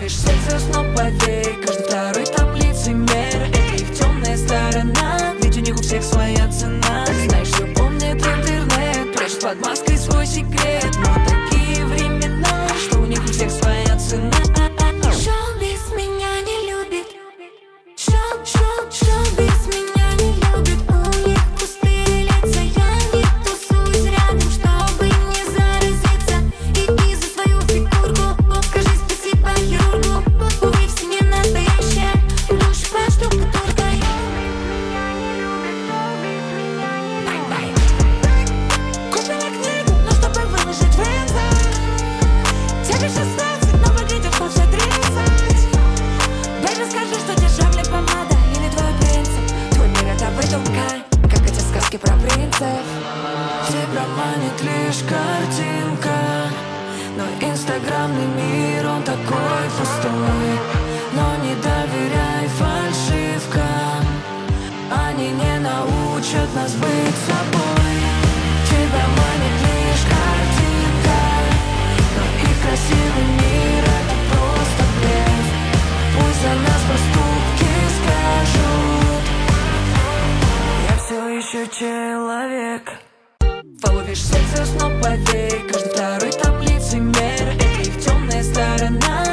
Ловишь сексус, но поверь, каждый второй там лицемер. Это их темная сторона, ведь у них у всех своя цена. Знаешь, все помнит интернет, прячет под маской свой секрет. Но такие времена, что у них у всех своя цена. Шоу-биз меня не любит. Шоу-биз меня не любит. У них пустые лица, я не тусуюсь рядом, чтобы не заразиться. Иди за свою фигурку, скажи спасибо хирургу. Увы, в семье настоящая душ под штукатуркой. Купила книгу, но чтобы выложить в инста. Тебе 16, но выглядишь на все 30. Baby, скажи, что дешевле помада или твой принцип. Твой мир это выдумка, как эти сказки про принцев. Тебя манит лишь картинка, но инстаграмный мир, он такой пустой. Но не доверяй фальшивкам, они не научат нас быть собой. Тебя манит лишь картинка, но их красивый мир это просто блеф. Пусть за нас поступки скажут, я все еще человек. Ловишь сексус, но поверь, каждый второй там лицемер. Это их темная сторона,